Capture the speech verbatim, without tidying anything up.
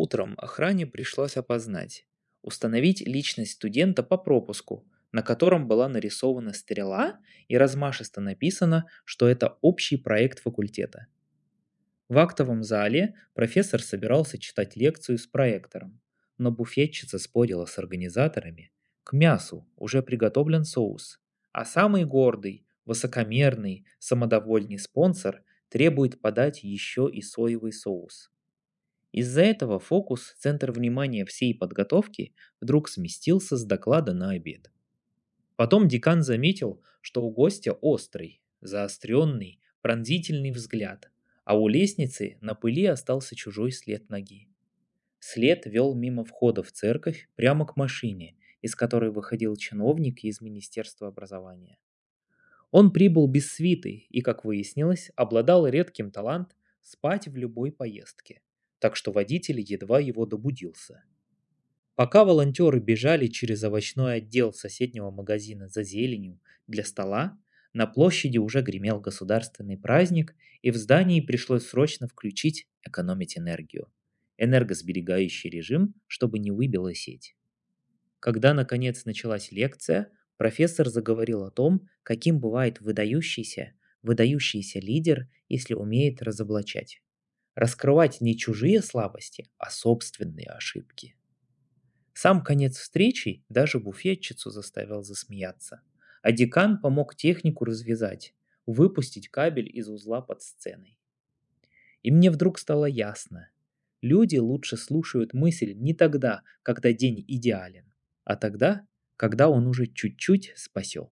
Утром охране пришлось опознать, установить личность студента по пропуску, на котором была нарисована стрела и размашисто написано, что это общий проект факультета. В актовом зале профессор собирался читать лекцию с проектором, но буфетчица спорила с организаторами. К мясу уже приготовлен соус, а самый гордый, высокомерный, самодовольный спонсор требует подать еще и соевый соус. Из-за этого фокус, центр внимания всей подготовки, вдруг сместился с доклада на обед. Потом декан заметил, что у гостя острый, заостренный, пронзительный взгляд, а у лестницы на пыли остался чужой след ноги. След вел мимо входа в церковь прямо к машине, из которой выходил чиновник из Министерства образования. Он прибыл без свиты и, как выяснилось, обладал редким талантом спать в любой поездке, так что водитель едва его добудился. Пока волонтеры бежали через овощной отдел соседнего магазина за зеленью для стола, на площади уже гремел государственный праздник, и в здании пришлось срочно включить экономить энергию. Энергосберегающий режим, чтобы не выбила сеть. Когда наконец началась лекция, профессор заговорил о том, каким бывает выдающийся, выдающийся лидер, если умеет разоблачать. Раскрывать не чужие слабости, а собственные ошибки. Сам конец встречи даже буфетчицу заставил засмеяться, а декан помог технику развязать, выпустить кабель из узла под сценой. И мне вдруг стало ясно, люди лучше слушают мысль не тогда, когда день идеален, а тогда, когда он уже чуть-чуть спасен.